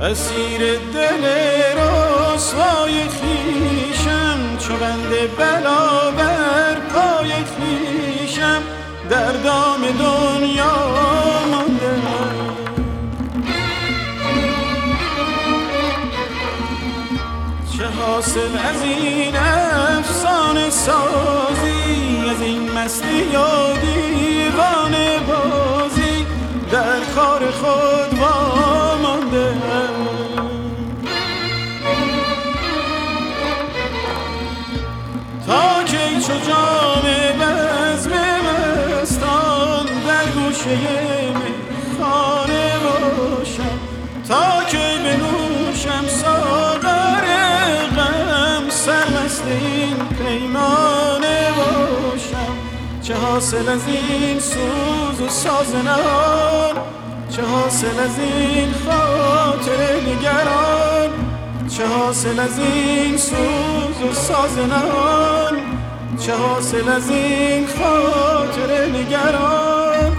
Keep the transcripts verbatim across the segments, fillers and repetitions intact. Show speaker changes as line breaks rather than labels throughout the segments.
اسیر دل رسوای خویشم، چو بند بلا بر پای خویشم، در دام دنیا مانده. چه حاصل از این افسانه سازی، از این مستی و دیوانه بازی، در کار خود وامانده. تا کی چو جام بزم مستان در گوشه میخانه باشم، تا کی بنوشم ساغر غم، سرمست این پیمانه باشم. چه حاصل از این سوز و ساز نهان، چه حاصل از این خاطر نگران، چه حاصل از این سوز و ساز نهان، چه حاصل از این خاطر نگران.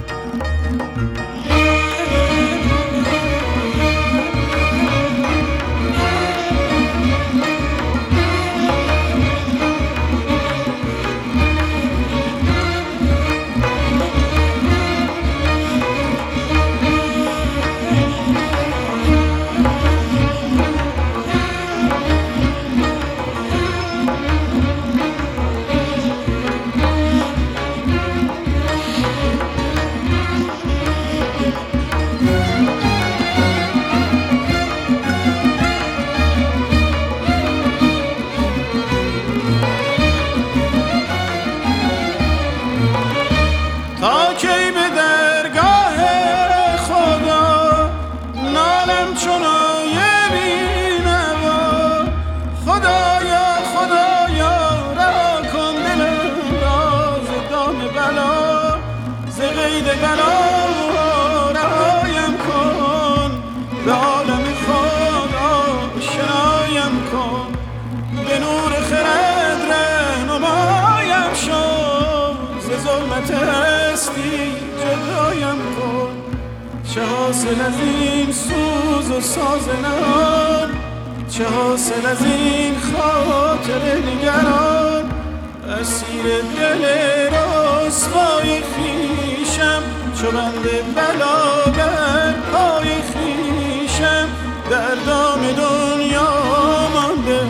تا کی به درگاه خدا نالم چنای بینوا، خدایا خدایا رها کن دلم را ز دام بلا، ز قید بلا رهایم کن، به عالم خود آشنایم کن، به نور خرد رهنمایم شو، ز ظلمت هستی جدایم کن. چه حاصل از این سوز و ساز نهان، چه حاصل از این خاطر نگران، اسیر دل رسوای خویشم، چو بند بلا بر پای خویشم، در دام دنیا مانده.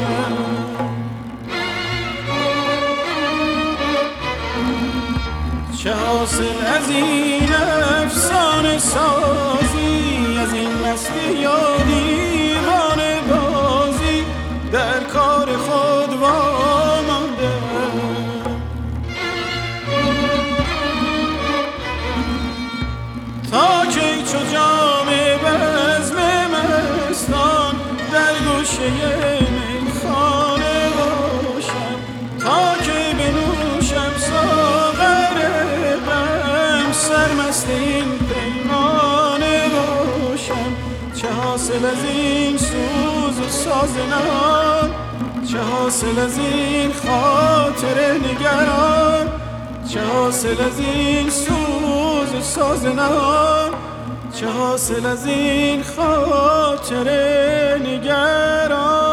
چه حاصل از این افسانه سازی، از این مستی و دیوانه بازی، در کار خود وامانده. تا کی چو جام بزم مستان در گوشه میخانه باشم، تا کی بنوشم ساغر غم، سرمست این پیمانه باشم. چه حاصل از این سوز و ساز نهان، چه حاصل از این خاطر نگران، چه حاصل از این سوز و ساز نهان، چه حاصل از این خاطر نگران.